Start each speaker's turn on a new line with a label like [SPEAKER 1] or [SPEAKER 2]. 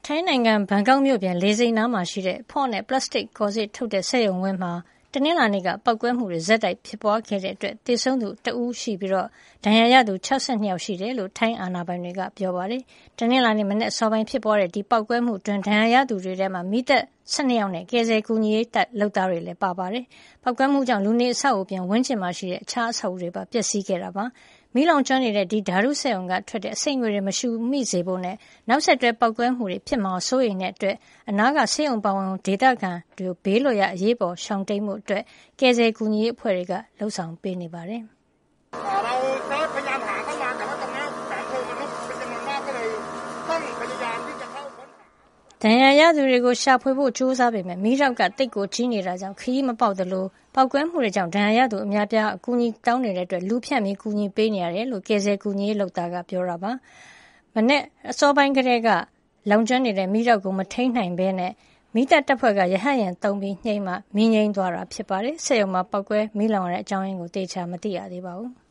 [SPEAKER 1] ထိုင်းနိုင်ငံဘန်ကောက်မြို့ပြင်လေဆိပ်နားမှာရှိတဲ့ဖော့နဲ့ပလတ်စတစ်ကော်စေ့ထုတ်တဲ့စက်ရုံဝင်းမှာတနင်္လာနေ့ကပေါက်ကွဲမှုတွေဆက်တိုက်ဖြစ်ပွားခဲ့တဲ့အတွက်သေဆုံးသူ1ဦးရှိပြီးဒဏ်ရာရသူ62ယောက်ရှိတယ်လို့ထိုင်းအာဏာပိုင်တွေကပြောပါတယ်။တနင်္လာနေ့မနက်အစောပိုင်းဖြစ်ပွားတဲ့ဒီပေါက်ကွဲမှုအတွင်းဒဏ်ရာရသူတွေထဲမှာမီးသတ်12ယောက်နဲ့ကယ်ဆယ်ကူညီရေးလုပ်သားတွေလည်းပါပါတယ်။ပေါက်ကွဲမှုကြောင့်လူနေအဆောက်အဦပြင်ဝန်းကျင်မှာရှိတဲ့အခြားအဆောက်အဦတွေပါပျက်စီးခဲ့တာပါ။မီးလောင်ကျွမ်းနေတဲ့ဒီဓာတုစက်ရုံကထွက်တဲ့အဆိပ်ငွေ့တွေမရှုမိစေဖို့နဲ့နောက်ဆက်တွဲပေါက်ကွဲမှုတွေဖြစ်မှာစိုးရိမ်တဲ့အတွက်အနားကဆေးရုံပါဝင်ဒေသခံတွေဘေးလွတ်ရာအရေးပေါ်ရှောင်တိမ်းမှုအတွက်ကယ်ဆယ်ကူညီရေးအဖွဲ့တွေကလှုံ့ဆော်ပေးနေပါတယ်။ဒဏ်ရာရသူတွေကိုရှာဖွေဖို့ကြိုးစားပေမယ့်မီးတောက်ကတိတ်ကိုကြီးနေတာကြောင့်ခရီးမပေါက်သလိုပေါက်ကွဲမှုတွေကြောင့်ဒဏ်ရာရသူအများပြားအကူအညီတောင်းနေတဲ့အတွက်လူဖြန့်ပြီးကူညီပေးနေရတယ်လို့ကယ်ဆယ်ကူညီရေးလုပ်သားကပြောတာပါ။မနေ့အစောပိုင်းကတည်းကလောင်ကျွမ်းနေတဲ့မီးတောက်ကိုမထိန်းနိုင်ဘဲနဲ့မီးတပ်တပ်ဖွဲ့ကရဟတ်ယာဉ်သုံးပြီးနှိမ်မှမီးငြိမ်းသွားတာဖြစ်ပါတယ်။စက်ရုံမှာပေါက်ကွဲမီးလောင်ရတဲ့အကြောင်းရင်းကိုသေချာမသိရသေးပါဘူး။